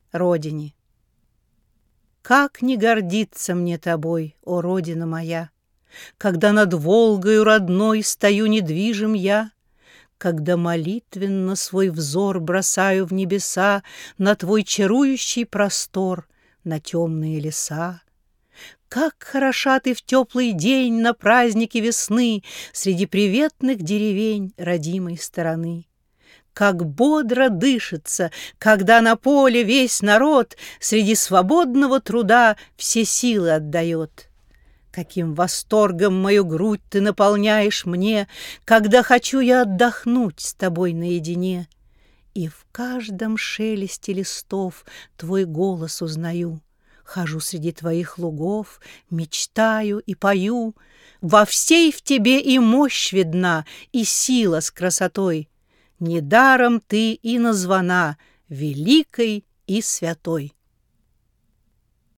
Родине. Как не гордиться мне тобой, о Родина моя, когда над Волгою родной стою недвижим я, когда молитвенно свой взор бросаю в небеса на твой чарующий простор, на темные леса. Как хороша ты в теплый день на празднике весны среди приветных деревень родимой стороны. Как бодро дышится, когда на поле весь народ среди свободного труда все силы отдает. Каким восторгом мою грудь ты наполняешь мне, когда хочу я отдохнуть с тобой наедине. И в каждом шелесте листов твой голос узнаю. Хожу среди твоих лугов, мечтаю и пою. Во всей в тебе и мощь видна, и сила с красотой. Недаром ты и названа великой и святой.